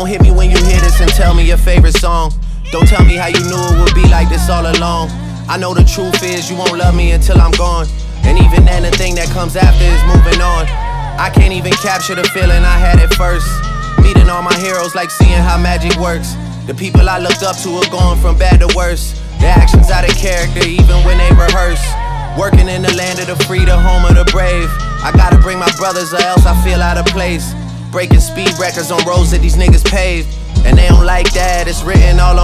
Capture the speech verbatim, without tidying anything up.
Don't hit me when you hear this and tell me your favorite song. Don't tell me how you knew it would be like this all along. I know the truth is you won't love me until I'm gone. And even then the thing that comes after is moving on. I can't even capture the feeling I had at first. Meeting all my heroes like seeing how magic works. The people I looked up to are going from bad to worse. Their actions out of character even when they rehearse. Working in the land of the free, the home of the brave. I gotta bring my brothers or else I feel out of place. Breaking speed records on roads that these niggas paved. And they don't like that, it's written all